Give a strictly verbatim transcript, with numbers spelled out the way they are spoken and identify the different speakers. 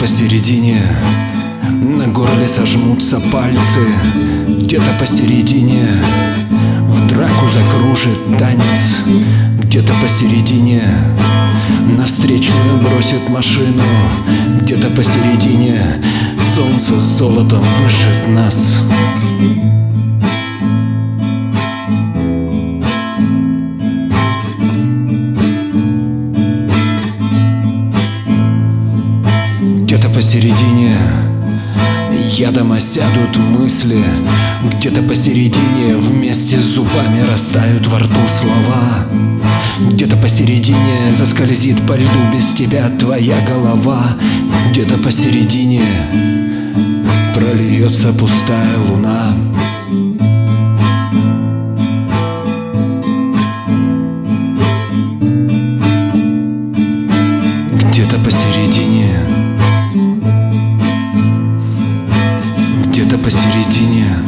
Speaker 1: посередине на горле сожмутся пальцы. Где-то посередине в драку закружит танец. Где-то посередине на встречную бросит машину. Где-то посередине солнце с золотом выжжет нас. Где-то посередине ядом осядут мысли. Где-то посередине вместе с зубами растают во рту слова. Где-то посередине заскользит по льду без тебя твоя голова. Где-то посередине прольется пустая луна. Где-то посередине, где-то посередине